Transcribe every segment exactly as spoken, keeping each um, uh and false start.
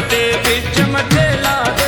दे बिच मचेला दे।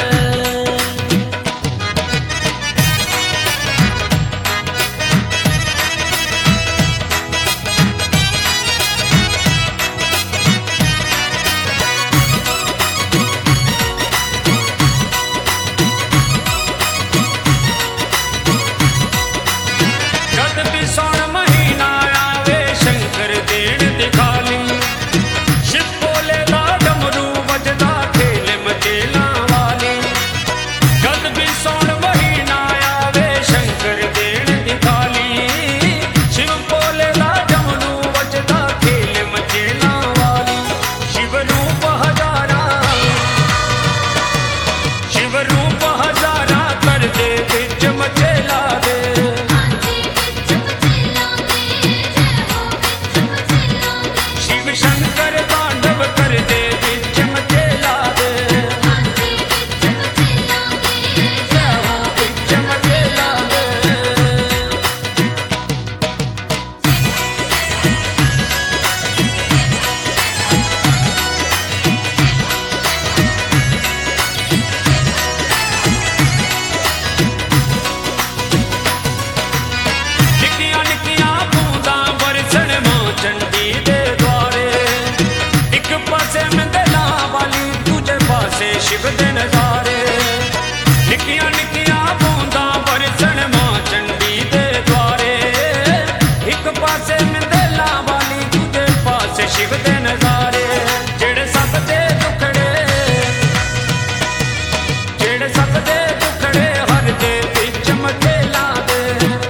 शिव दे नजारे निक्कियां निक्कियां बूंदा बरसण मां चंडी दे द्वारे। एक पासे मंदेला वाली दूजे पासे शिव दे नजारे। जेड़े सब दे दुखड़े जेड़े सब दे दुखड़े हर दे बिच मचेला दे।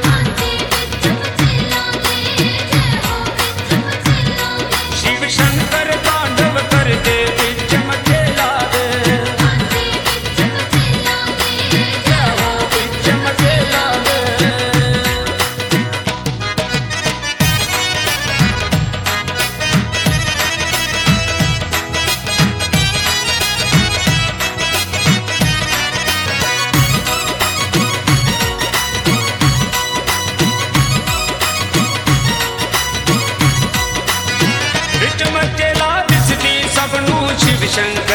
शिव शंकर तांडव कर दे बिच मचेला दे। बिच मचेला दिसदी सब नूं शिव शंकर